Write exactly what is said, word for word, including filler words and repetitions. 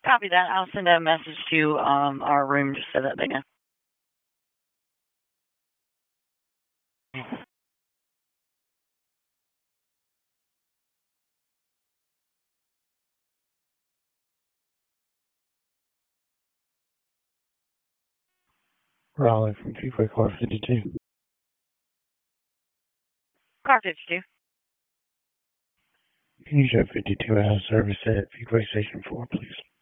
Copy that. I'll send a message to um our room just so that they know. Raleigh from Freeway Car fifty-two. Car fifty-two. Can you show fifty-two out of service at Freeway Station four, please?